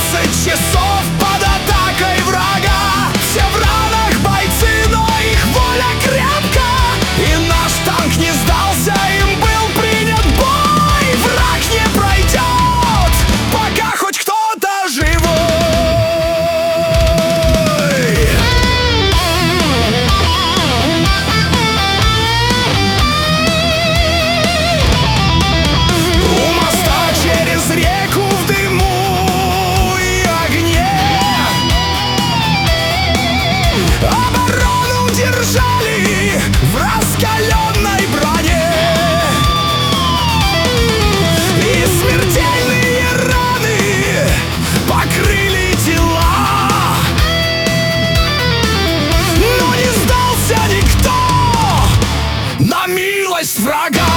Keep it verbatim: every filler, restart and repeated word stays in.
Двенадцать часов под атакой врага. Все в ранах бойцы, но их воля крепка. И наш танк не сдался, им был принят бой. Враг не пройдет, пока хоть кто-то живой. У моста через реку в дыму и огне оборону держали в раскаленной броне. И смертельные раны покрыли тела, но не сдался никто на милость врага.